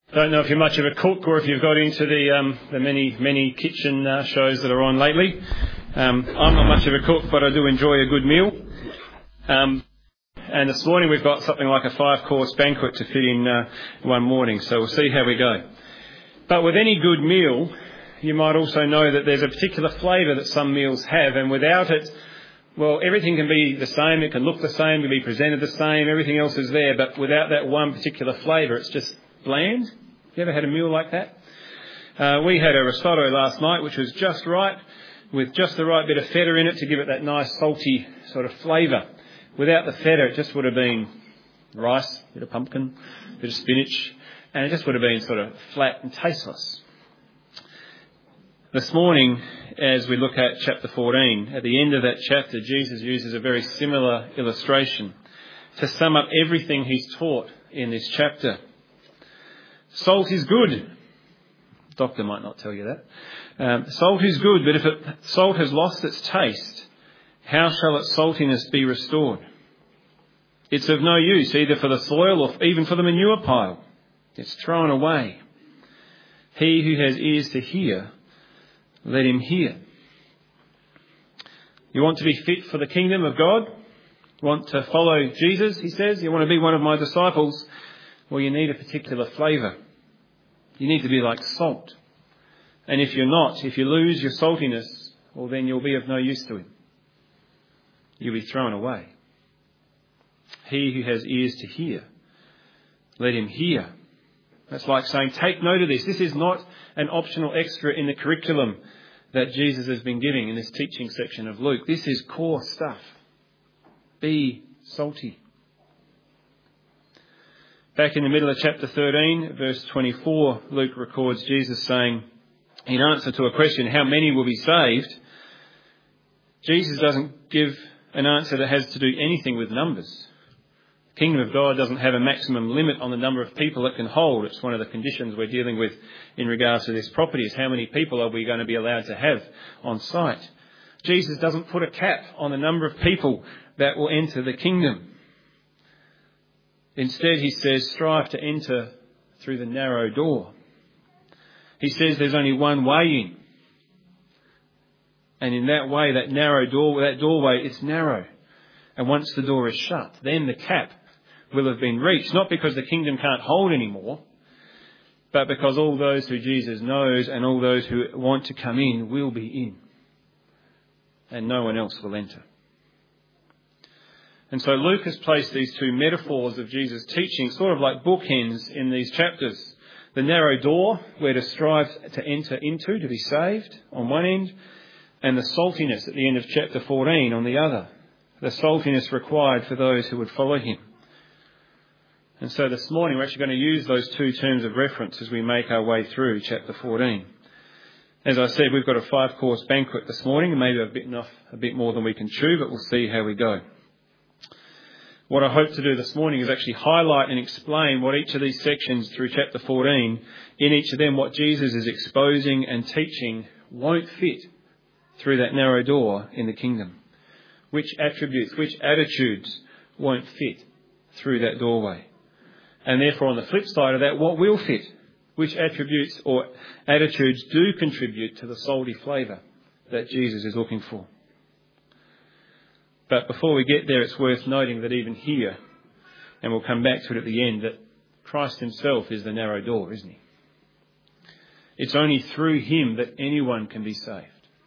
Don't know if you're much of a cook or if you've got into the many kitchen shows that are on lately. I'm not much of a cook, but I do enjoy a good meal. And this morning we've got something like a 5-course banquet to fit in one morning, so we'll see how we go. But with any good meal, you might also know that there's a particular flavour that some meals have, and without it, well, everything can be the same, it can look the same, it can be presented the same, everything else is there, but without that one particular flavour, it's just bland. You ever had a meal like that? We had a risotto last night, which was just right, with just the right bit of feta in it to give it that nice salty sort of flavour. Without the feta, it just would have been rice, a bit of pumpkin, a bit of spinach, and it just would have been sort of flat and tasteless. This morning, as we look at chapter 14, at the end of that chapter, Jesus uses a very similar illustration to sum up everything he's taught in this chapter. Salt is good. Doctor might not tell you that. Salt is good, but if salt has lost its taste, how shall its saltiness be restored? It's of no use either for the soil or even for the manure pile. It's thrown away. He who has ears to hear, let him hear. You want to be fit for the kingdom of God? You want to follow Jesus, he says? You want to be one of my disciples? Well, you need a particular flavour. You need to be like salt. And if you're not, if you lose your saltiness, well, then you'll be of no use to him. You'll be thrown away. He who has ears to hear, let him hear. That's like saying, take note of this. This is not an optional extra in the curriculum that Jesus has been giving in this teaching section of Luke. This is core stuff. Be salty. Back in the middle of chapter 13, verse 24, Luke records Jesus saying, in answer to a question, how many will be saved? Jesus doesn't give an answer that has to do anything with numbers. The kingdom of God doesn't have a maximum limit on the number of people it can hold. It's one of the conditions we're dealing with in regards to this property, is how many people are we going to be allowed to have on site. Jesus doesn't put a cap on the number of people that will enter the kingdom. Instead, he says, strive to enter through the narrow door. He says there's only one way in. And in that way, that narrow door, that doorway, it's narrow. And once the door is shut, then the cap will have been reached. Not because the kingdom can't hold anymore, but because all those who Jesus knows and all those who want to come in will be in. And no one else will enter. And so Luke has placed these two metaphors of Jesus' teaching sort of like bookends in these chapters. The narrow door, where to strive to enter into, to be saved, on one end, and the saltiness at the end of chapter 14 on the other. The saltiness required for those who would follow him. And so this morning we're actually going to use those two terms of reference as we make our way through chapter 14. As I said, we've got a 5-course banquet this morning, maybe a bit more than we can chew, but we'll see how we go. What I hope to do this morning is actually highlight and explain what each of these sections through chapter 14, in each of them what Jesus is exposing and teaching won't fit through that narrow door in the kingdom. Which attributes, which attitudes won't fit through that doorway. And therefore on the flip side of that, what will fit? Which attributes or attitudes do contribute to the salty flavour that Jesus is looking for. But before we get there, it's worth noting that even here, and we'll come back to it at the end, that Christ himself is the narrow door, isn't he? It's only through him that anyone can be saved.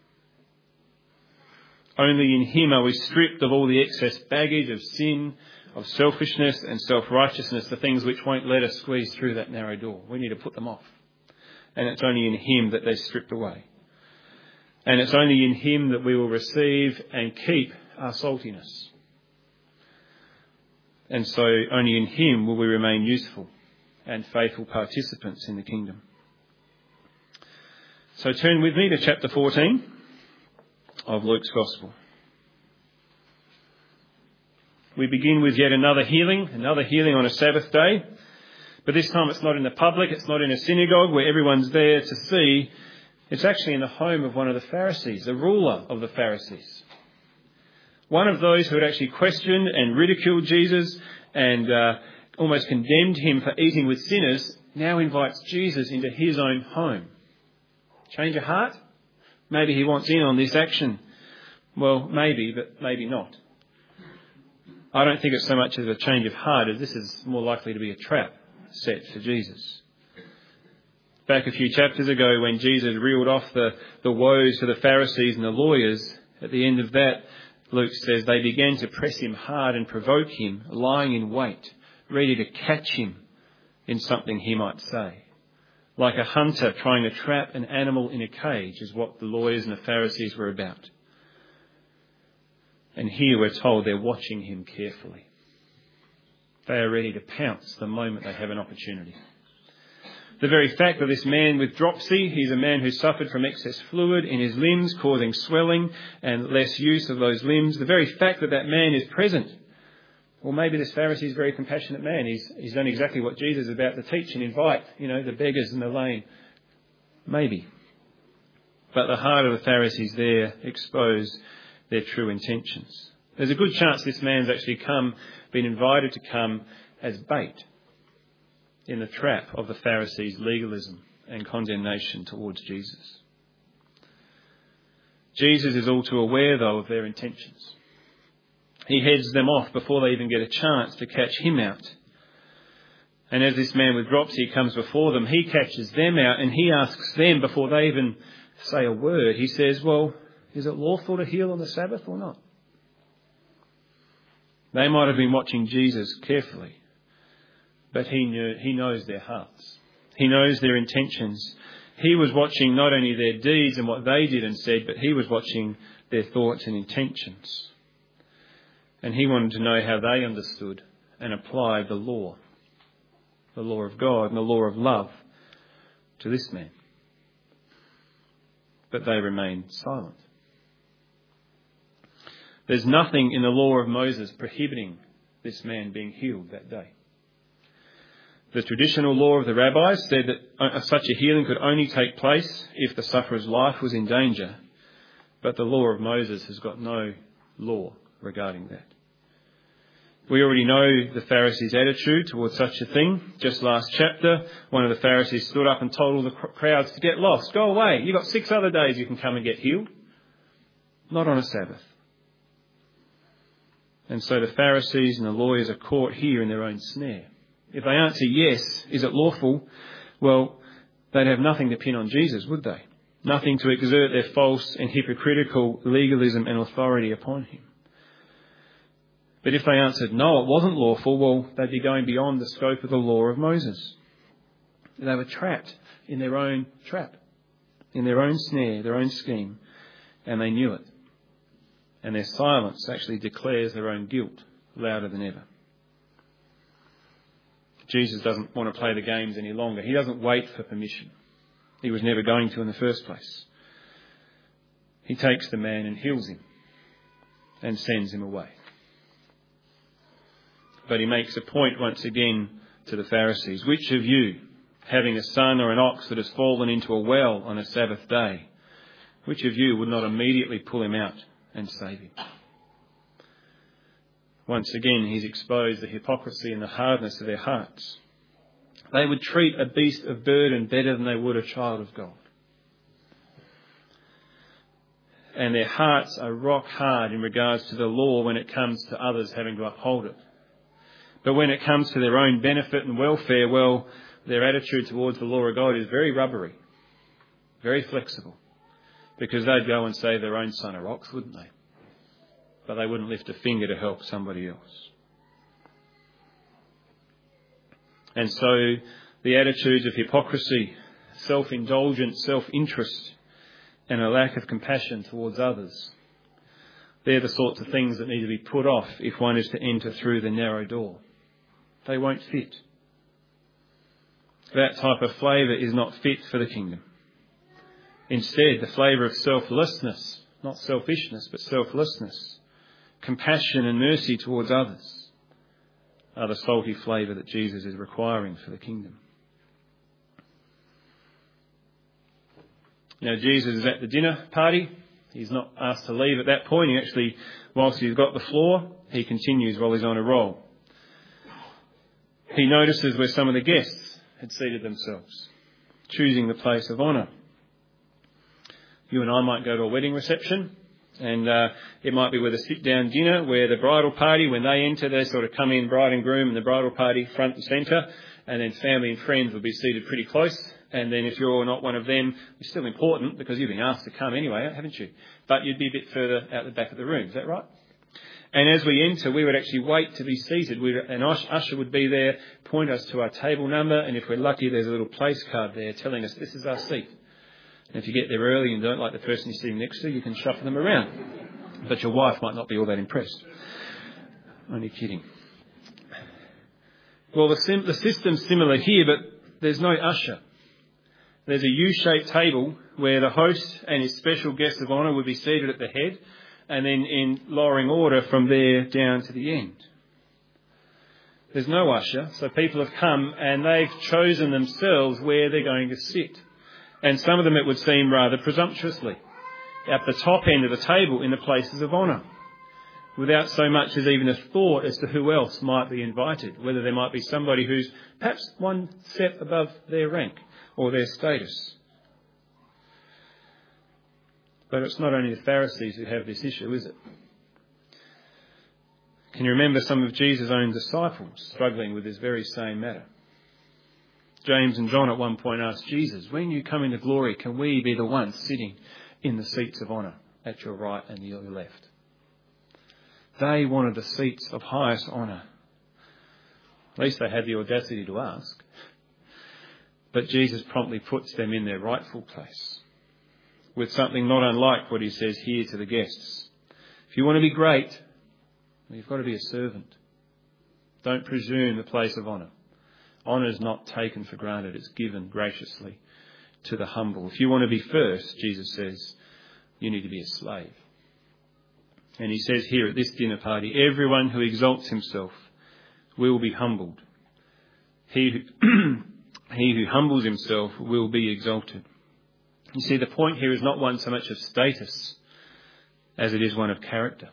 Only in him are we stripped of all the excess baggage of sin, of selfishness and self-righteousness, the things which won't let us squeeze through that narrow door. We need to put them off. And it's only in him that they're stripped away. And it's only in him that we will receive and keep our saltiness. And so only in him will we remain useful and faithful participants in the kingdom. So turn with me to chapter 14 of Luke's Gospel. We begin with yet another healing on a Sabbath day. But this time it's not in the public, it's not in a synagogue where everyone's there to see. It's actually in the home of one of the Pharisees, the ruler of the Pharisees. One of those who had actually questioned and ridiculed Jesus and almost condemned him for eating with sinners, now invites Jesus into his own home. Change of heart? Maybe he wants in on this action. Well, maybe, but maybe not. I don't think it's so much as a change of heart as this is more likely to be a trap set for Jesus. Back a few chapters ago when Jesus reeled off the woes to the Pharisees and the lawyers, at the end of that, Luke says they began to press him hard and provoke him, lying in wait, ready to catch him in something he might say. Like a hunter trying to trap an animal in a cage is what the lawyers and the Pharisees were about. And here we're told they're watching him carefully. They are ready to pounce the moment they have an opportunity. The very fact that this man with dropsy, he's a man who suffered from excess fluid in his limbs, causing swelling and less use of those limbs, the very fact that that man is present, well, maybe this Pharisee is a very compassionate man. He's done exactly what Jesus is about to teach and invite, the beggars and the lame. Maybe. But the heart of the Pharisees there expose their true intentions. There's a good chance this man's actually been invited to come as bait in the trap of the Pharisees' legalism and condemnation towards Jesus. Jesus is all too aware, though, of their intentions. He heads them off before they even get a chance to catch him out. And as this man with dropsy comes before them, he catches them out and he asks them before they even say a word. He says, well, is it lawful to heal on the Sabbath or not? They might have been watching Jesus carefully, but he knows their hearts. He knows their intentions. He was watching not only their deeds and what they did and said, but he was watching their thoughts and intentions. And he wanted to know how they understood and applied the law of God and the law of love to this man. But they remained silent. There's nothing in the law of Moses prohibiting this man being healed that day. The traditional law of the rabbis said that such a healing could only take place if the sufferer's life was in danger. But the law of Moses has got no law regarding that. We already know the Pharisees' attitude towards such a thing. Just last chapter, one of the Pharisees stood up and told all the crowds to get lost. Go away. You've got 6 other days you can come and get healed. Not on a Sabbath. And so the Pharisees and the lawyers are caught here in their own snare. If they answer yes, is it lawful? Well, they'd have nothing to pin on Jesus, would they? Nothing to exert their false and hypocritical legalism and authority upon him. But if they answered no, it wasn't lawful, well, they'd be going beyond the scope of the law of Moses. They were trapped in their own trap, in their own snare, their own scheme, and they knew it. And their silence actually declares their own guilt louder than ever. Jesus doesn't want to play the games any longer. He doesn't wait for permission. He was never going to in the first place. He takes the man and heals him and sends him away. But he makes a point once again to the Pharisees. Which of you, having a son or an ox that has fallen into a well on a Sabbath day, which of you would not immediately pull him out and save him? Once again, he's exposed the hypocrisy and the hardness of their hearts. They would treat a beast of burden better than they would a child of God. And their hearts are rock hard in regards to the law when it comes to others having to uphold it. But when it comes to their own benefit and welfare, well, their attitude towards the law of God is very rubbery, very flexible, because they'd go and save their own son or ox, wouldn't they? But they wouldn't lift a finger to help somebody else. And so the attitudes of hypocrisy, self-indulgence, self-interest, and a lack of compassion towards others, they're the sorts of things that need to be put off if one is to enter through the narrow door. They won't fit. That type of flavour is not fit for the kingdom. Instead, the flavour of selflessness, not selfishness, but selflessness, compassion and mercy towards others are the salty flavour that Jesus is requiring for the kingdom. Now, Jesus is at the dinner party. He's not asked to leave at that point. He actually, whilst he's got the floor, he continues while he's on a roll. He notices where some of the guests had seated themselves, choosing the place of honour. You and I might go to a wedding reception, and it might be with a sit-down dinner where the bridal party, when they enter, they sort of come in, bride and groom, and the bridal party front and centre, and then family and friends will be seated pretty close. And then if you're not one of them, you're still important because you've been asked to come anyway, haven't you? But you'd be a bit further out the back of the room. Is that right? And as we enter, we would actually wait to be seated. An usher would be there, point us to our table number, and if we're lucky, there's a little place card there telling us this is our seat. And if you get there early and don't like the person you're sitting next to, you can shuffle them around. But your wife might not be all that impressed. Only kidding. Well, the system's similar here, but there's no usher. There's a U-shaped table where the host and his special guest of honour would be seated at the head, and then in lowering order from there down to the end. There's no usher, so people have come and they've chosen themselves where they're going to sit. And some of them, it would seem, rather presumptuously, at the top end of the table in the places of honour, without so much as even a thought as to who else might be invited, whether there might be somebody who's perhaps one step above their rank or their status. But it's not only the Pharisees who have this issue, is it? Can you remember some of Jesus' own disciples struggling with this very same matter? James and John at one point asked Jesus, when you come into glory, can we be the ones sitting in the seats of honour at your right and your left? They wanted the seats of highest honour. At least they had the audacity to ask. But Jesus promptly puts them in their rightful place, with something not unlike what he says here to the guests. If you want to be great, well, you've got to be a servant. Don't presume the place of honour. Honour is not taken for granted, it's given graciously to the humble. If you want to be first, Jesus says, you need to be a slave. And he says here at this dinner party, everyone who exalts himself will be humbled. He who humbles himself will be exalted. You see, the point here is not one so much of status as it is one of character.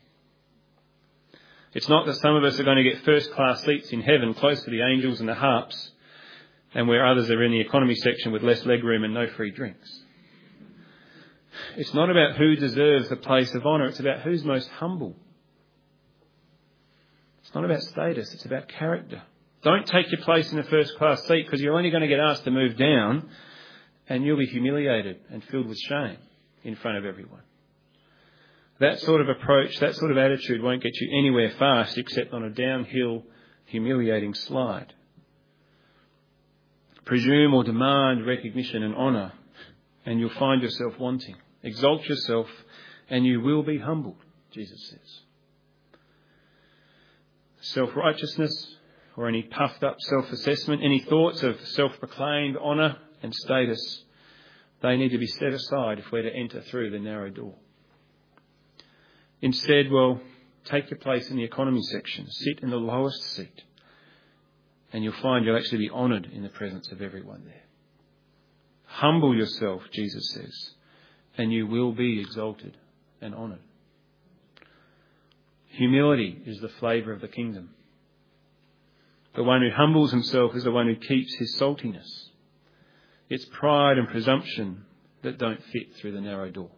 It's not that some of us are going to get first-class seats in heaven close to the angels and the harps, and where others are in the economy section with less legroom and no free drinks. It's not about who deserves the place of honour, it's about who's most humble. It's not about status, it's about character. Don't take your place in a first-class seat because you're only going to get asked to move down and you'll be humiliated and filled with shame in front of everyone. That sort of approach, that sort of attitude won't get you anywhere fast except on a downhill, humiliating slide. Presume or demand recognition and honour and you'll find yourself wanting. Exalt yourself and you will be humbled, Jesus says. Self-righteousness or any puffed up self-assessment, any thoughts of self-proclaimed honour and status, they need to be set aside if we're to enter through the narrow door. Instead, well, take your place in the economy section, sit in the lowest seat, and you'll find you'll actually be honoured in the presence of everyone there. Humble yourself, Jesus says, and you will be exalted and honoured. Humility is the flavour of the kingdom. The one who humbles himself is the one who keeps his saltiness. It's pride and presumption that don't fit through the narrow door.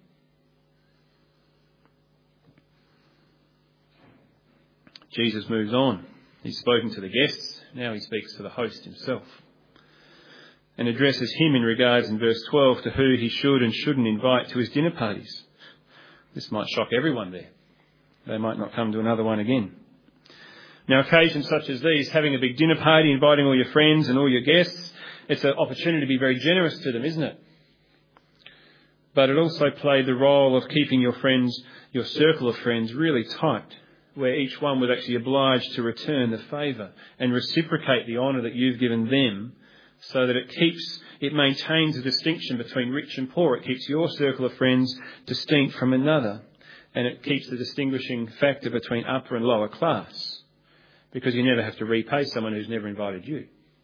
Jesus moves on. He's spoken to the guests. Now he speaks to the host himself and addresses him in regards in verse 12 to who he should and shouldn't invite to his dinner parties. This might shock everyone there. They might not come to another one again. Now, occasions such as these, having a big dinner party, inviting all your friends and all your guests, it's an opportunity to be very generous to them, isn't it? But it also played the role of keeping your friends, your circle of friends, really tight, where each one was actually obliged to return the favour and reciprocate the honour that you've given them, so that it maintains a distinction between rich and poor. It keeps your circle of friends distinct from another, and it keeps the distinguishing factor between upper and lower class, because you never have to repay someone who's never invited you.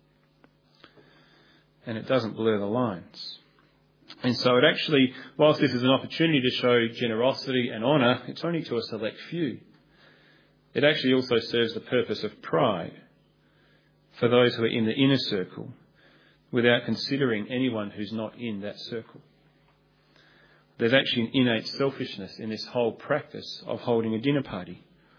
And it doesn't blur the lines. And so it actually, whilst this is an opportunity to show generosity and honour, it's only to a select few. It actually also serves the purpose of pride for those who are in the inner circle without considering anyone who's not in that circle. There's actually an innate selfishness in this whole practice of holding a dinner party.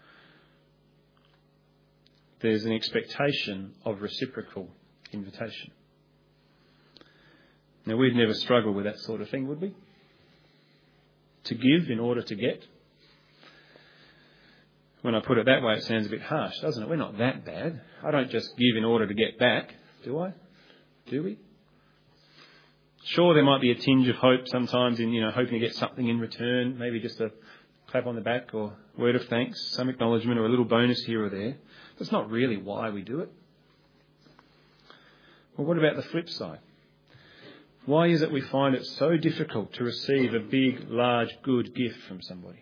There's an expectation of reciprocal invitation. Now, we'd never struggle with that sort of thing, would we? To give in order to get. When I put it that way, it sounds a bit harsh, doesn't it? We're not that bad. I don't just give in order to get back, do I? Do we? Sure, there might be a tinge of hope sometimes in, hoping to get something in return, maybe just a clap on the back or word of thanks, some acknowledgement or a little bonus here or there. That's not really why we do it. Well, what about the flip side? Why is it we find it so difficult to receive a big, large, good gift from somebody?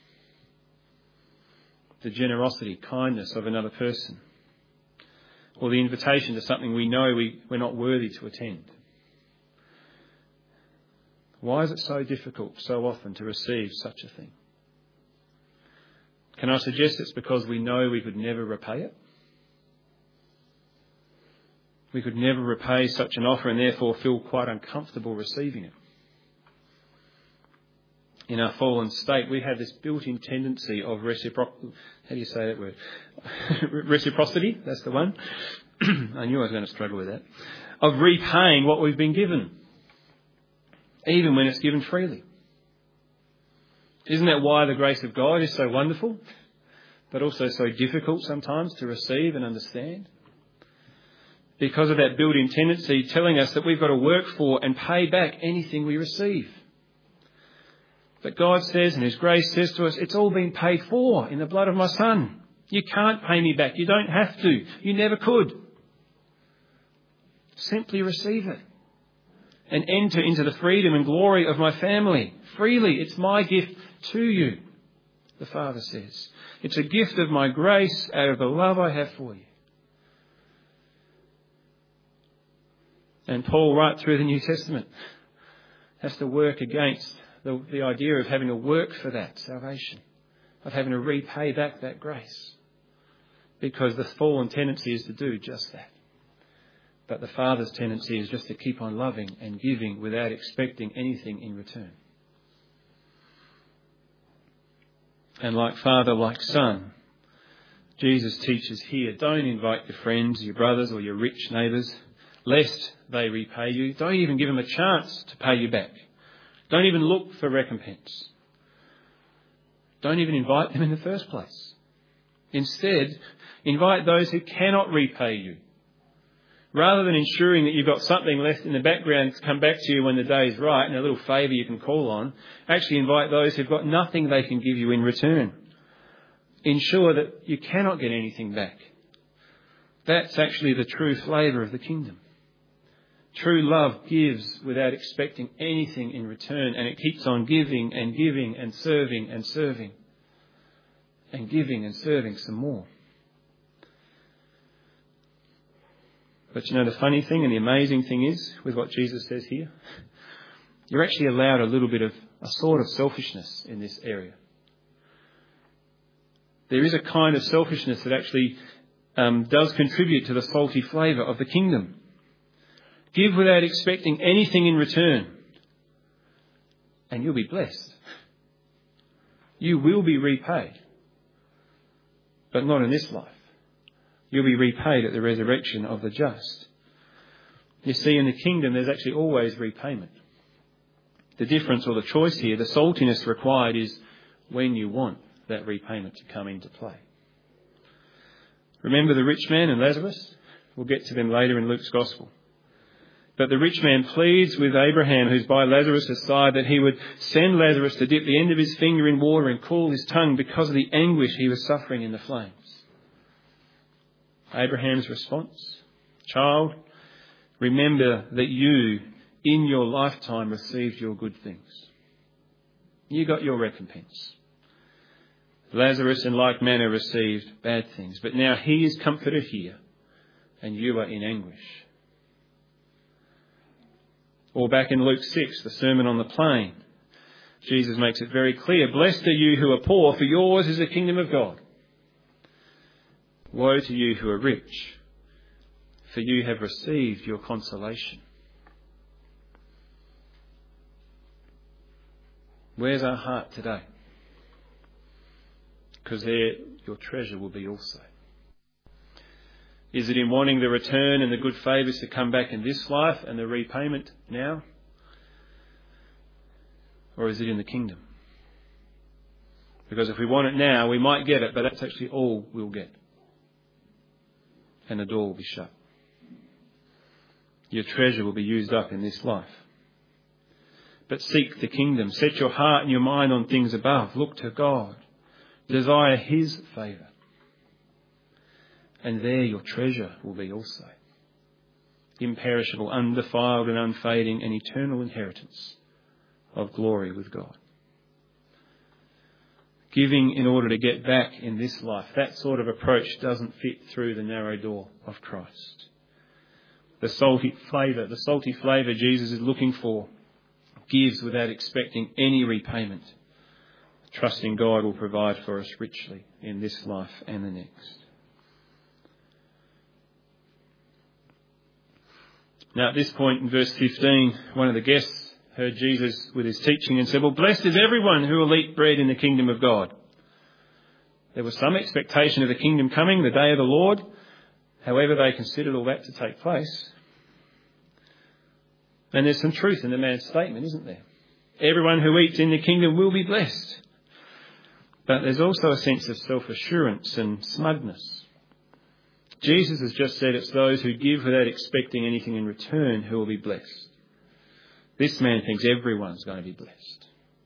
The generosity, kindness of another person, or the invitation to something we know we're not worthy to attend. Why is it so difficult so often to receive such a thing? Can I suggest it's because we know we could never repay it? We could never repay such an offer and therefore feel quite uncomfortable receiving it. In our fallen state, we have this built-in tendency of reciprocity. Reciprocity, that's the one. I knew I was going to struggle with that. Of repaying what we've been given, even when it's given freely. Isn't that why the grace of God is so wonderful, but also so difficult sometimes to receive and understand? Because of that built-in tendency telling us that we've got to work for and pay back anything we receive. But God says, and His grace says to us, it's all been paid for in the blood of my Son. You can't pay me back. You don't have to. You never could. Simply receive it and enter into the freedom and glory of my family. Freely, it's my gift to you, the Father says. It's a gift of my grace out of the love I have for you. And Paul, right through the New Testament, has to work against the idea of having to work for that salvation, of having to repay back that grace, because the fallen tendency is to do just that. But the Father's tendency is just to keep on loving and giving without expecting anything in return. And like Father, like Son, Jesus teaches here, don't invite your friends, your brothers or your rich neighbours, lest they repay you. Don't even give them a chance to pay you back. Don't even look for recompense. Don't even invite them in the first place. Instead, invite those who cannot repay you. Rather than ensuring that you've got something left in the background to come back to you when the day is right and a little favour you can call on, actually invite those who've got nothing they can give you in return. Ensure that you cannot get anything back. That's actually the true flavour of the kingdom. True love gives without expecting anything in return, and it keeps on giving and giving and serving and serving and giving and serving some more. But the funny thing and the amazing thing is, with what Jesus says here, you're actually allowed a little bit of a sort of selfishness in this area. There is a kind of selfishness that actually does contribute to the salty flavour of the kingdom. Give without expecting anything in return, and you'll be blessed. You will be repaid, but not in this life. You'll be repaid at the resurrection of the just. You see, in the kingdom, there's actually always repayment. The difference or the choice here, the saltiness required, is when you want that repayment to come into play. Remember the rich man and Lazarus? We'll get to them later in Luke's Gospel. But the rich man pleads with Abraham, who's by Lazarus' side, that he would send Lazarus to dip the end of his finger in water and cool his tongue because of the anguish he was suffering in the flames. Abraham's response, child, remember that you, in your lifetime, received your good things. You got your recompense. Lazarus, in like manner, received bad things. But now he is comforted here, and you are in anguish. Or back in Luke 6, the Sermon on the Plain, Jesus makes it very clear, blessed are you who are poor, for yours is the kingdom of God. Woe to you who are rich, for you have received your consolation. Where's our heart today? Because there your treasure will be also. Is it in wanting the return and the good favours to come back in this life and the repayment now? Or is it in the kingdom? Because if we want it now, we might get it, but that's actually all we'll get. And the door will be shut. Your treasure will be used up in this life. But seek the kingdom. Set your heart and your mind on things above. Look to God. Desire His favour. And there your treasure will be also. Imperishable, undefiled and unfading, an eternal inheritance of glory with God. Giving in order to get back in this life, that sort of approach doesn't fit through the narrow door of Christ. The salty flavour Jesus is looking for gives without expecting any repayment, trusting God will provide for us richly in this life and the next. Now at this point in verse 15, one of the guests heard Jesus with his teaching and said, well, blessed is everyone who will eat bread in the kingdom of God. There was some expectation of the kingdom coming, the day of the Lord. However, they considered all that to take place. And there's some truth in the man's statement, isn't there? Everyone who eats in the kingdom will be blessed. But there's also a sense of self-assurance and smugness. Jesus has just said it's those who give without expecting anything in return who will be blessed. This man thinks everyone's going to be blessed.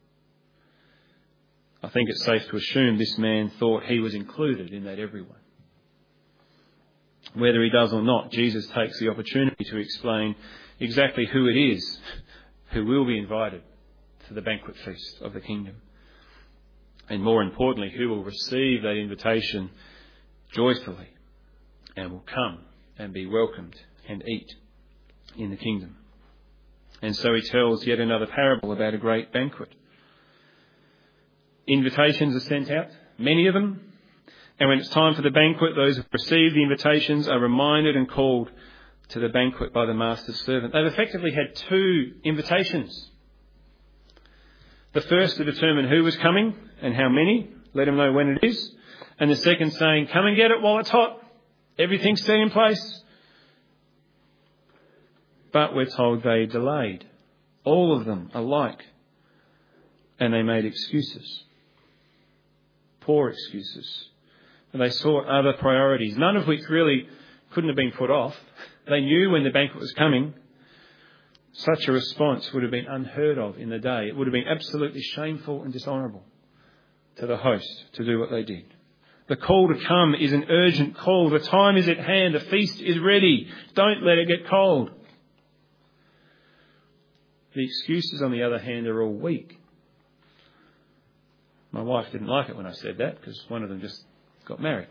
I think it's safe to assume this man thought he was included in that everyone. Whether he does or not, Jesus takes the opportunity to explain exactly who it is who will be invited to the banquet feast of the kingdom. And more importantly, who will receive that invitation joyfully and will come and be welcomed and eat in the kingdom. And so he tells yet another parable about a great banquet. Invitations are sent out, many of them. And when it's time for the banquet, those who receive the invitations are reminded and called to the banquet by the master's servant. They've effectively had two invitations. The first to determine who was coming and how many, let them know when it is. And the second saying, come and get it while it's hot. Everything's set in place. But we're told they delayed. All of them alike. And they made excuses. Poor excuses. And they sought other priorities, none of which really couldn't have been put off. They knew when the banquet was coming. Such a response would have been unheard of in the day. It would have been absolutely shameful and dishonourable to the host to do what they did. The call to come is an urgent call. The time is at hand. The feast is ready. Don't let it get cold. The excuses, on the other hand, are all weak. My wife didn't like it when I said that because one of them just got married.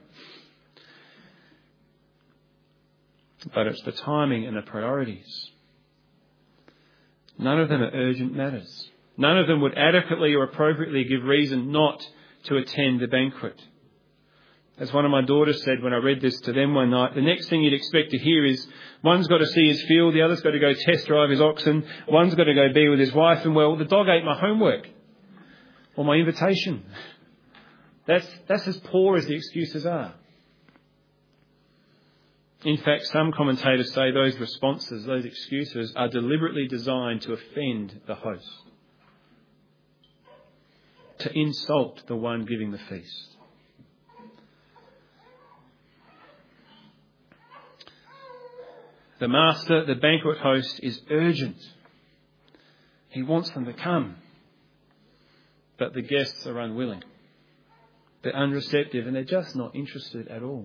But it's the timing and the priorities. None of them are urgent matters. None of them would adequately or appropriately give reason not to attend the banquet. As one of my daughters said when I read this to them one night, the next thing you'd expect to hear is one's got to see his field, the other's got to go test drive his oxen, one's got to go be with his wife, and well, the dog ate my homework or my invitation. That's as poor as the excuses are. In fact, some commentators say those responses, those excuses, are deliberately designed to offend the host, to insult the one giving the feast. The master, the banquet host, is urgent. He wants them to come. But the guests are unwilling. They're unreceptive and they're just not interested at all.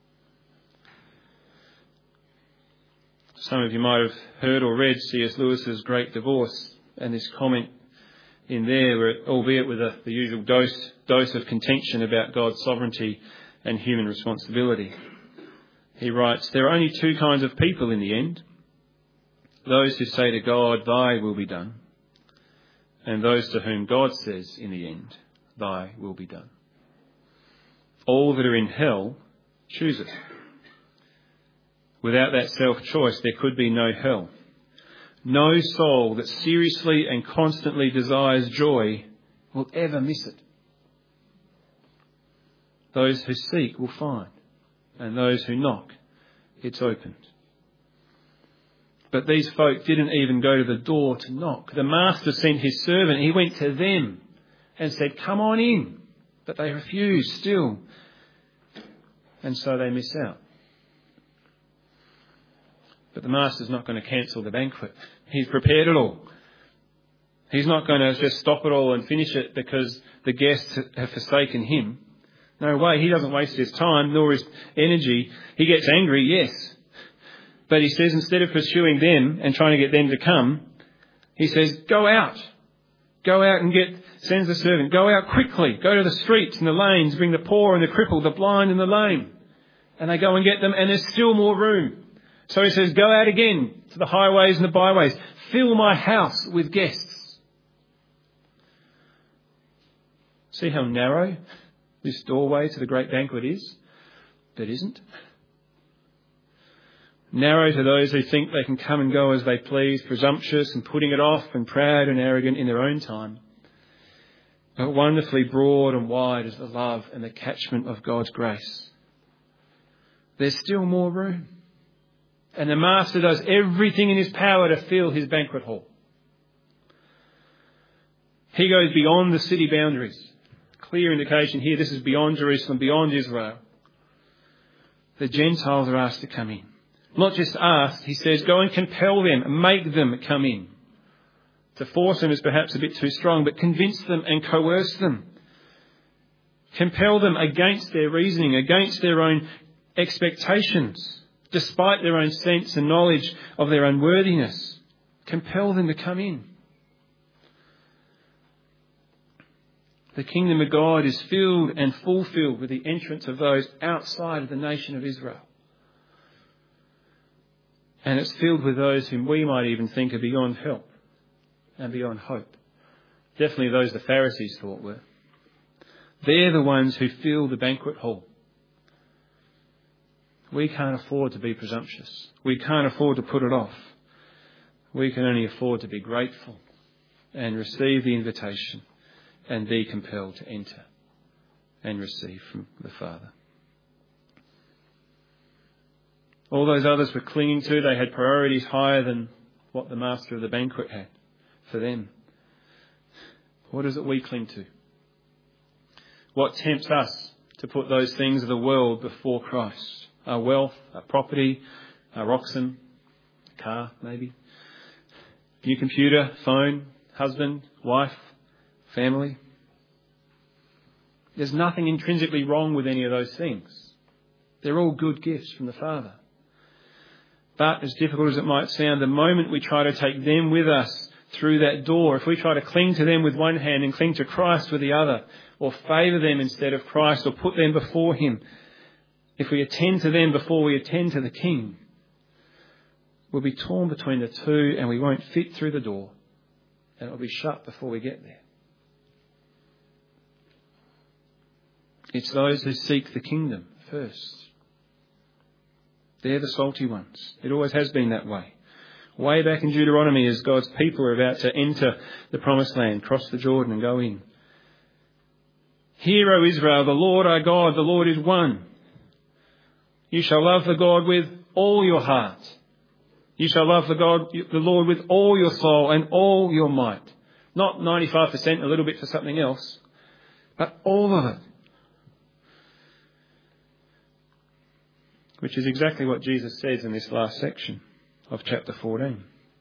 Some of you might have heard or read C.S. Lewis's Great Divorce, and this comment in there, albeit with the usual dose of contention about God's sovereignty and human responsibility. He writes, there are only two kinds of people in the end. Those who say to God, thy will be done. And those to whom God says in the end, thy will be done. All that are in hell choose it. Without that self-choice, there could be no hell. No soul that seriously and constantly desires joy will ever miss it. Those who seek will find, and those who knock, it's opened. But these folk didn't even go to the door to knock. The master sent his servant. He went to them and said, "Come on in." But they refused still. And so they miss out. But the master's not going to cancel the banquet. He's prepared it all. He's not going to just stop it all and finish it because the guests have forsaken him. No way. He doesn't waste his time nor his energy. He gets angry, yes. But he says instead of pursuing them and trying to get them to come, he says, go out. Go out and sends the servant, go out quickly. Go to the streets and the lanes, bring the poor and the crippled, the blind and the lame. And they go and get them, and there's still more room. So he says, go out again to the highways and the byways. Fill my house with guests. See how narrow this doorway to the great banquet is? But isn't. Narrow to those who think they can come and go as they please, presumptuous and putting it off and proud and arrogant in their own time. But wonderfully broad and wide is the love and the catchment of God's grace. There's still more room. And the master does everything in his power to fill his banquet hall. He goes beyond the city boundaries. Clear indication here, this is beyond Jerusalem, beyond Israel. The Gentiles are asked to come in. Not just asked, he says, go and compel them, make them come in. To force them is perhaps a bit too strong, but convince them and coerce them. Compel them against their reasoning, against their own expectations, despite their own sense and knowledge of their unworthiness. Compel them to come in. The kingdom of God is filled and fulfilled with the entrance of those outside of the nation of Israel. And it's filled with those whom we might even think are beyond help and beyond hope. Definitely those the Pharisees thought were. They're the ones who fill the banquet hall. We can't afford to be presumptuous. We can't afford to put it off. We can only afford to be grateful and receive the invitation and be compelled to enter and receive from the Father. All those others were clinging to, they had priorities higher than what the master of the banquet had for them. What is it we cling to? What tempts us to put those things of the world before Christ? Our wealth, our property, our oxen, car maybe, new computer, phone, husband, wife, family. There's nothing intrinsically wrong with any of those things. They're all good gifts from the Father. But as difficult as it might sound, the moment we try to take them with us through that door, if we try to cling to them with one hand and cling to Christ with the other, or favour them instead of Christ, or put them before him, if we attend to them before we attend to the King, we'll be torn between the two and we won't fit through the door, and it'll be shut before we get there. It's those who seek the kingdom first. They're the salty ones. It always has been that way. Way back in Deuteronomy, as God's people are about to enter the promised land, cross the Jordan and go in. Hear, O Israel, the Lord our God, the Lord is one. You shall love the God with all your heart. You shall love the Lord with all your soul and all your might. Not 95%, a little bit for something else, but all of it. Which is exactly what Jesus says in this last section of chapter 14.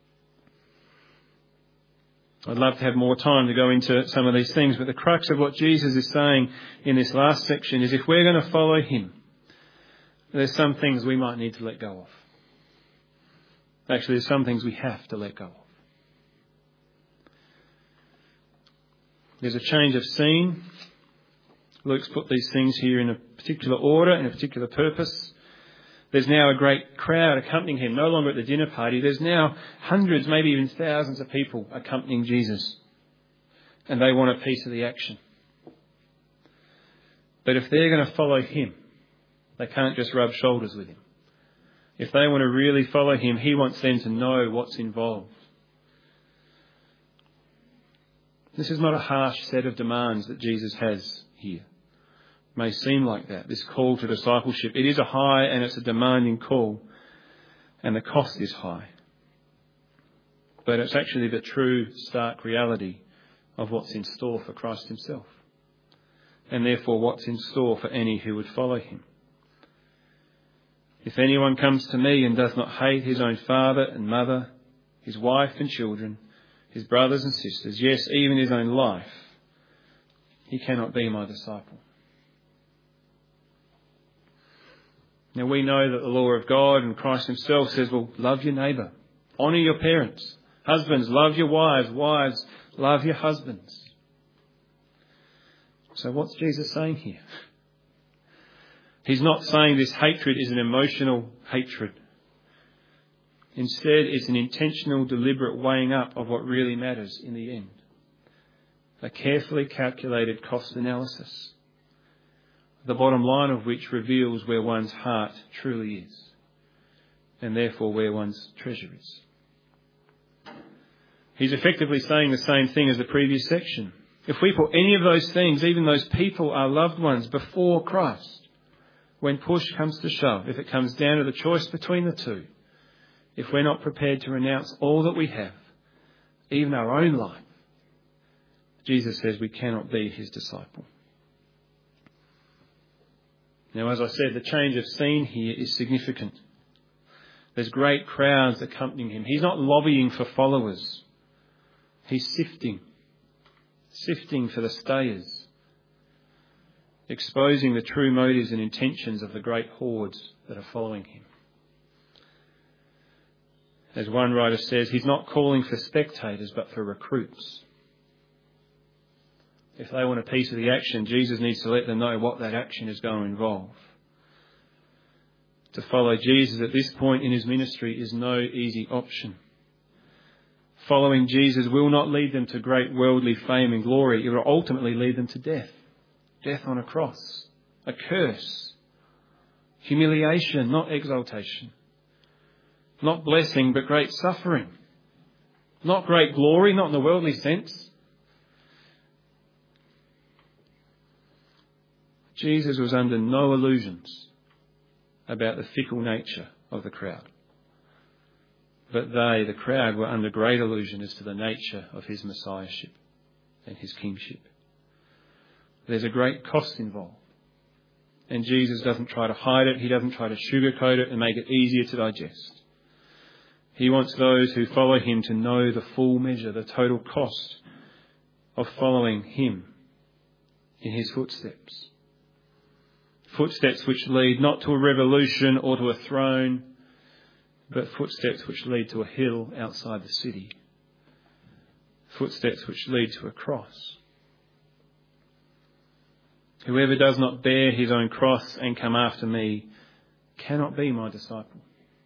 I'd love to have more time to go into some of these things, but the crux of what Jesus is saying in this last section is if we're going to follow him, there's some things we might need to let go of. Actually, there's some things we have to let go of. There's a change of scene. Luke's put these things here in a particular order, in a particular purpose. There's now a great crowd accompanying him, no longer at the dinner party. There's now hundreds, maybe even thousands of people accompanying Jesus. And they want a piece of the action. But if they're going to follow him, they can't just rub shoulders with him. If they want to really follow him, he wants them to know what's involved. This is not a harsh set of demands that Jesus has here. It may seem like that, this call to discipleship. It is a high and it's a demanding call, and the cost is high. But it's actually the true, stark reality of what's in store for Christ himself, and therefore what's in store for any who would follow him. If anyone comes to me and does not hate his own father and mother, his wife and children, his brothers and sisters, yes, even his own life, he cannot be my disciple. Now we know that the law of God and Christ himself says, well, love your neighbour, honour your parents. Husbands, love your wives. Wives, love your husbands. So what's Jesus saying here? He's not saying this hatred is an emotional hatred. Instead, it's an intentional, deliberate weighing up of what really matters in the end. A carefully calculated cost analysis, the bottom line of which reveals where one's heart truly is, and therefore where one's treasure is. He's effectively saying the same thing as the previous section. If we put any of those things, even those people, our loved ones, before Christ, when push comes to shove, if it comes down to the choice between the two, if we're not prepared to renounce all that we have, even our own life, Jesus says we cannot be his disciple. Now, as I said, the change of scene here is significant. There's great crowds accompanying him. He's not lobbying for followers. He's sifting for the stayers, exposing the true motives and intentions of the great hordes that are following him. As one writer says, he's not calling for spectators but for recruits. If they want a piece of the action, Jesus needs to let them know what that action is going to involve. To follow Jesus at this point in his ministry is no easy option. Following Jesus will not lead them to great worldly fame and glory. It will ultimately lead them to death. Death on a cross. A curse. Humiliation, not exaltation. Not blessing, but great suffering. Not great glory, not in the worldly sense. Jesus was under no illusions about the fickle nature of the crowd. But they, the crowd, were under great illusion as to the nature of his messiahship and his kingship. There's a great cost involved. And Jesus doesn't try to hide it. He doesn't try to sugarcoat it and make it easier to digest. He wants those who follow him to know the full measure, the total cost of following him in his footsteps. Footsteps which lead not to a revolution or to a throne, but footsteps which lead to a hill outside the city. Footsteps which lead to a cross. Whoever does not bear his own cross and come after me cannot be my disciple.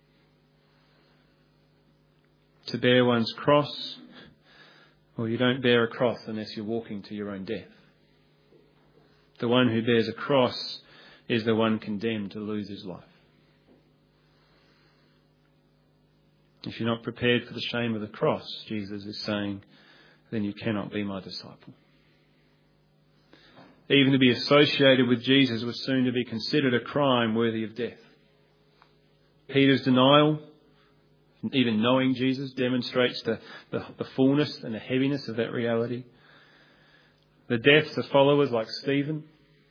To bear one's cross, well, you don't bear a cross unless you're walking to your own death. The one who bears a cross is the one condemned to lose his life. If you're not prepared for the shame of the cross, Jesus is saying, then you cannot be my disciple. Even to be associated with Jesus was soon to be considered a crime worthy of death. Peter's denial, even knowing Jesus, demonstrates the fullness and the heaviness of that reality. The deaths of followers like Stephen,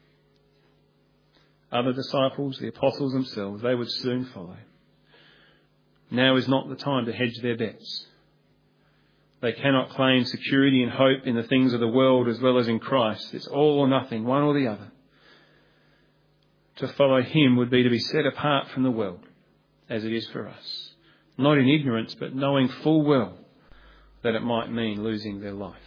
other disciples, the apostles themselves, they would soon follow. Now is not the time to hedge their bets. They cannot claim security and hope in the things of the world as well as in Christ. It's all or nothing, one or the other. To follow him would be to be set apart from the world, as it is for us. Not in ignorance, but knowing full well that it might mean losing their life.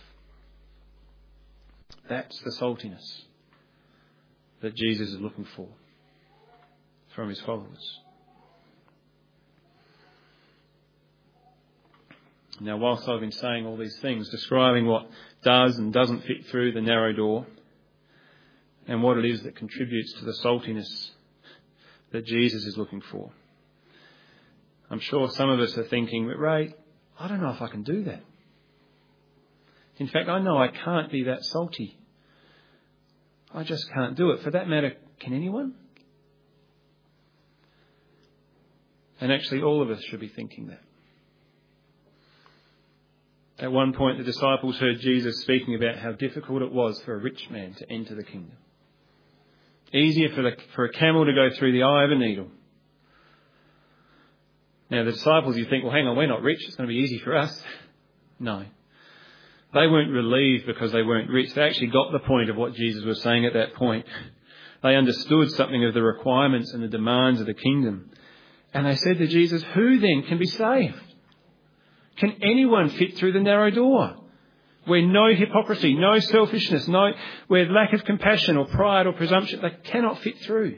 That's the saltiness that Jesus is looking for from his followers. Now, whilst I've been saying all these things, describing what does and doesn't fit through the narrow door, and what it is that contributes to the saltiness that Jesus is looking for, I'm sure some of us are thinking, but Ray, I don't know if I can do that. In fact, I know I can't be that salty. I just can't do it. For that matter, can anyone? And actually, all of us should be thinking that. At one point, the disciples heard Jesus speaking about how difficult it was for a rich man to enter the kingdom. Easier for a camel to go through the eye of a needle. Now, the disciples, you think, well, hang on, we're not rich. It's going to be easy for us. No. They weren't relieved because they weren't rich. They actually got the point of what Jesus was saying at that point. They understood something of the requirements and the demands of the kingdom. And they said to Jesus, who then can be saved? Can anyone fit through the narrow door? Where no hypocrisy, no selfishness, where lack of compassion or pride or presumption, they cannot fit through.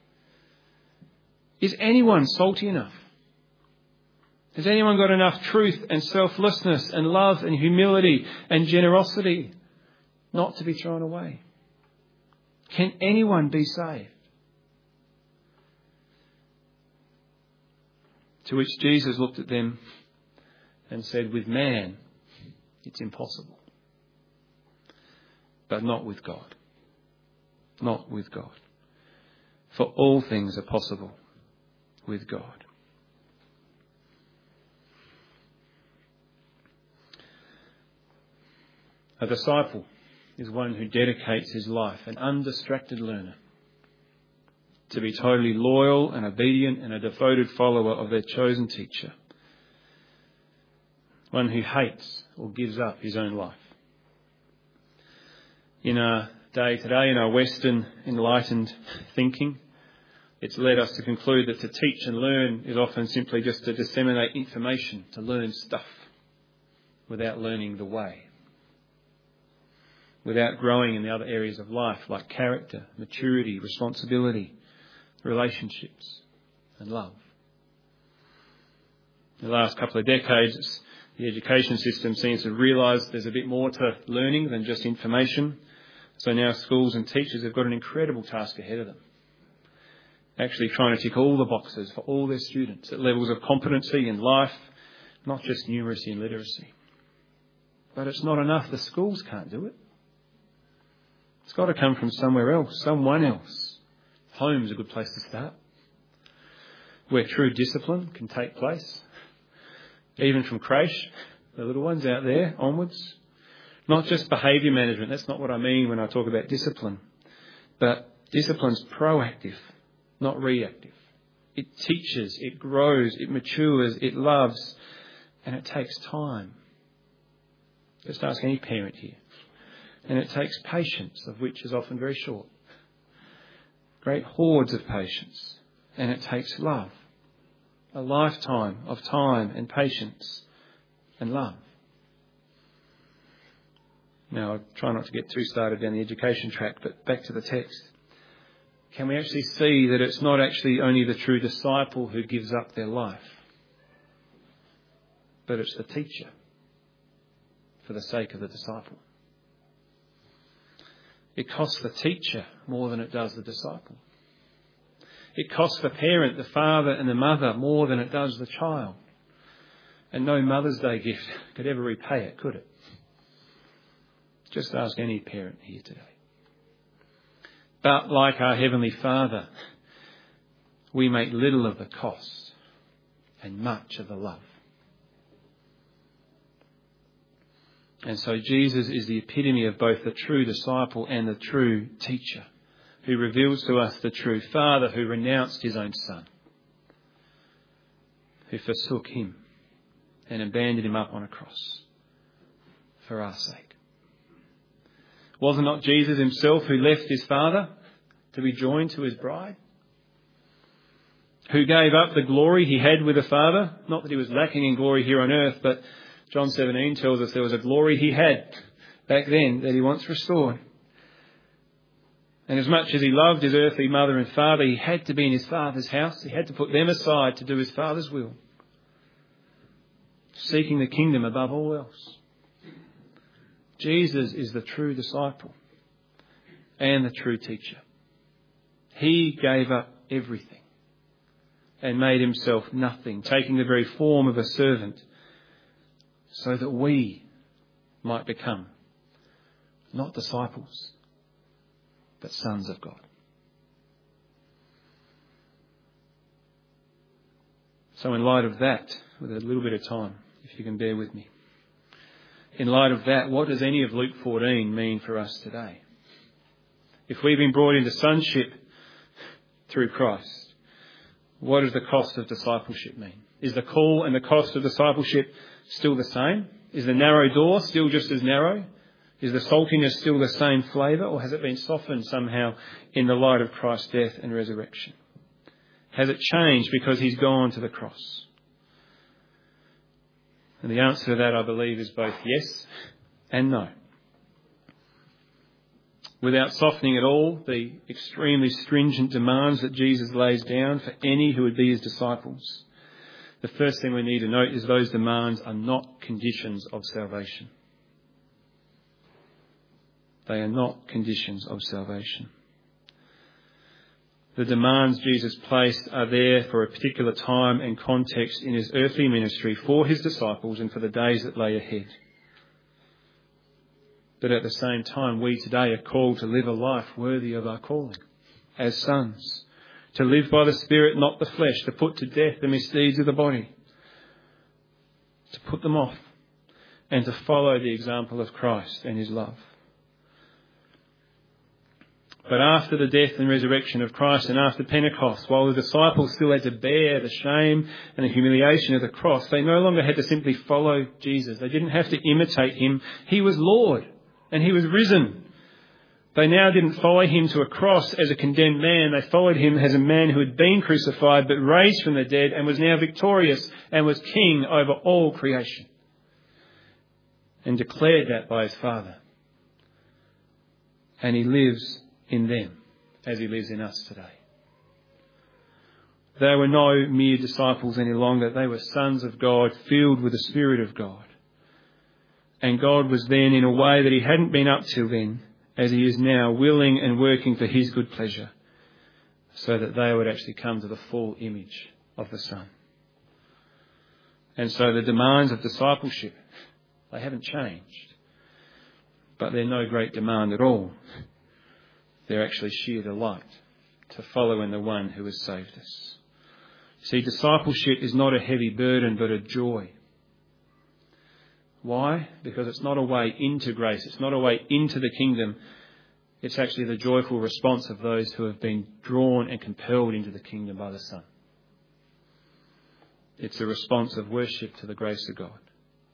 Is anyone salty enough? Has anyone got enough truth and selflessness and love and humility and generosity not to be thrown away? Can anyone be saved? To which Jesus looked at them and said, with man, it's impossible. But not with God. Not with God. For all things are possible with God. A disciple is one who dedicates his life, an undistracted learner, to be totally loyal and obedient and a devoted follower of their chosen teacher. One who hates or gives up his own life. In our day today, in our Western enlightened thinking, it's led us to conclude that to teach and learn is often simply just to disseminate information, to learn stuff, without learning the way. Without growing in the other areas of life like character, maturity, responsibility, relationships and love. In the last couple of decades, the education system seems to realise there's a bit more to learning than just information. So now schools and teachers have got an incredible task ahead of them. Actually trying to tick all the boxes for all their students at levels of competency in life, not just numeracy and literacy. But it's not enough. The schools can't do it. It's got to come from somewhere else, someone else. Home's a good place to start, where true discipline can take place. Even from creche, the little ones out there, onwards. Not just behaviour management, that's not what I mean when I talk about discipline. But discipline's proactive, not reactive. It teaches, it grows, it matures, it loves, and it takes time. Just ask any parent here. And it takes patience, of which is often very short. Great hordes of patience. And it takes love. A lifetime of time and patience and love. Now, I try not to get too started down the education track, but back to the text. Can we actually see that it's not actually only the true disciple who gives up their life, but it's the teacher for the sake of the disciple? It costs the teacher more than it does the disciple. It costs the parent, the father and the mother more than it does the child. And no Mother's Day gift could ever repay it, could it? Just ask any parent here today. But like our Heavenly Father, we make little of the cost and much of the love. And so Jesus is the epitome of both the true disciple and the true teacher, who reveals to us the true Father who renounced his own Son, who forsook him and abandoned him up on a cross for our sake. Was it not Jesus himself who left his Father to be joined to his bride? Who gave up the glory he had with the Father? Not that he was lacking in glory here on earth, but John 17 tells us there was a glory he had back then that he wants restored. And as much as he loved his earthly mother and father, he had to be in his Father's house. He had to put them aside to do his Father's will, seeking the kingdom above all else. Jesus is the true disciple and the true teacher. He gave up everything and made himself nothing, taking the very form of a servant, so that we might become not disciples, but sons of God. So in light of that, with a little bit of time, if you can bear with me, in light of that, what does any of Luke 14 mean for us today? If we've been brought into sonship through Christ, what does the cost of discipleship mean? Is the call and the cost of discipleship still the same? Is the narrow door still just as narrow? Is the saltiness still the same flavour, or has it been softened somehow in the light of Christ's death and resurrection? Has it changed because he's gone to the cross? And the answer to that, I believe, is both yes and no. Without softening at all the extremely stringent demands that Jesus lays down for any who would be his disciples, the first thing we need to note is those demands are not conditions of salvation. They are not conditions of salvation. The demands Jesus placed are there for a particular time and context in his earthly ministry for his disciples and for the days that lay ahead. But at the same time, we today are called to live a life worthy of our calling as sons, to live by the Spirit, not the flesh, to put to death the misdeeds of the body, to put them off, and to follow the example of Christ and his love. But after the death and resurrection of Christ and after Pentecost, while the disciples still had to bear the shame and the humiliation of the cross, they no longer had to simply follow Jesus. They didn't have to imitate him. He was Lord and he was risen. They now didn't follow him to a cross as a condemned man. They followed him as a man who had been crucified but raised from the dead and was now victorious and was king over all creation, and declared that by his Father. And he lives in them as he lives in us today. They were no mere disciples any longer. They were sons of God, filled with the Spirit of God. And God was then, in a way that he hadn't been up till then, as he is now, willing and working for his good pleasure, so that they would actually come to the full image of the Son. And so the demands of discipleship, they haven't changed, but they're no great demand at all. They're actually sheer delight to follow in the one who has saved us. See, discipleship is not a heavy burden, but a joy. Why? Because it's not a way into grace. It's not a way into the kingdom. It's actually the joyful response of those who have been drawn and compelled into the kingdom by the Son. It's a response of worship to the grace of God.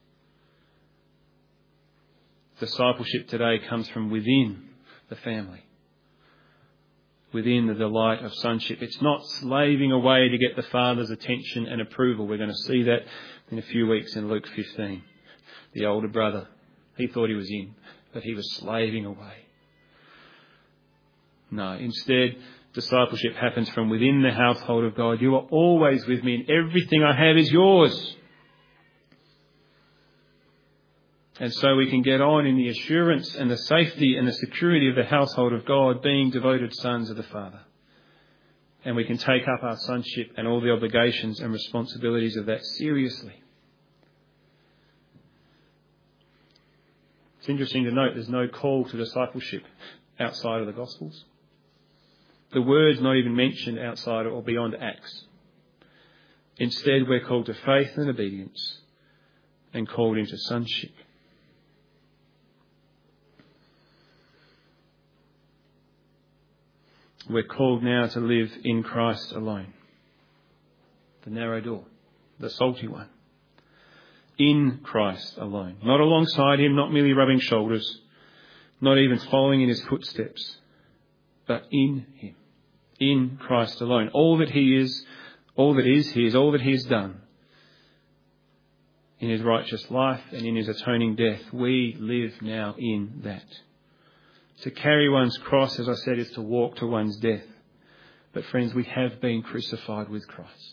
Discipleship today comes from within the family, within the delight of sonship. It's not slaving away to get the Father's attention and approval. We're going to see that in a few weeks in Luke 15. The older brother, he thought he was in, but he was slaving away. No, instead, discipleship happens from within the household of God. You are always with me, and everything I have is yours. And so we can get on in the assurance and the safety and the security of the household of God, being devoted sons of the Father. And we can take up our sonship and all the obligations and responsibilities of that seriously. It's interesting to note there's no call to discipleship outside of the Gospels. The word's not even mentioned outside or beyond Acts. Instead, we're called to faith and obedience and called into sonship. We're called now to live in Christ alone. The narrow door, the salty one. In Christ alone. Not alongside him, not merely rubbing shoulders, not even following in his footsteps, but in him. In Christ alone. All that he is, all that is his, all that he has done in his righteous life and in his atoning death, we live now in that. To carry one's cross, as I said, is to walk to one's death. But friends, we have been crucified with Christ.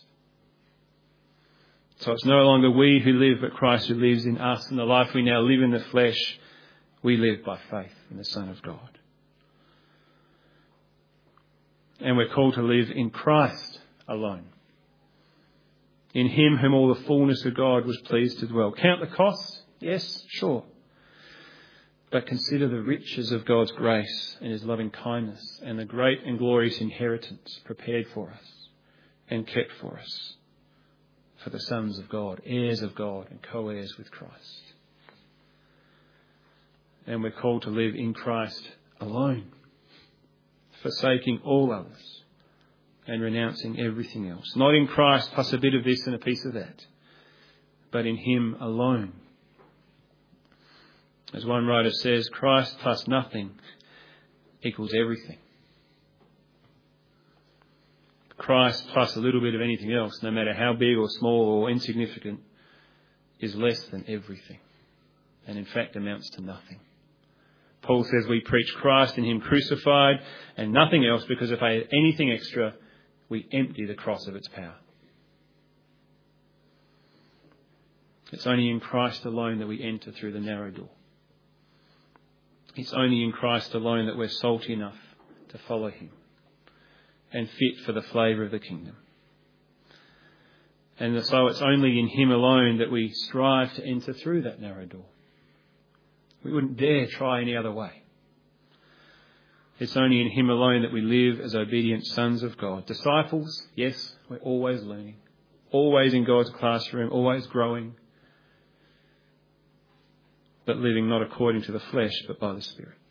So it's no longer we who live, but Christ who lives in us. And the life we now live in the flesh, we live by faith in the Son of God. And we're called to live in Christ alone. In him whom all the fullness of God was pleased to dwell. Count the costs? Yes, sure. But consider the riches of God's grace and his loving kindness and the great and glorious inheritance prepared for us and kept for us, for the sons of God, heirs of God and co-heirs with Christ. And we're called to live in Christ alone, forsaking all others and renouncing everything else. Not in Christ plus a bit of this and a piece of that, but in him alone. As one writer says, Christ plus nothing equals everything. Christ plus a little bit of anything else, no matter how big or small or insignificant, is less than everything, and in fact amounts to nothing. Paul says we preach Christ and him crucified and nothing else, because if I add anything extra, we empty the cross of its power. It's only in Christ alone that we enter through the narrow door. It's only in Christ alone that we're salty enough to follow him and fit for the flavour of the kingdom. And so it's only in him alone that we strive to enter through that narrow door. We wouldn't dare try any other way. It's only in him alone that we live as obedient sons of God. Disciples, yes, we're always learning, always in God's classroom, always growing, but living not according to the flesh, but by the Spirit.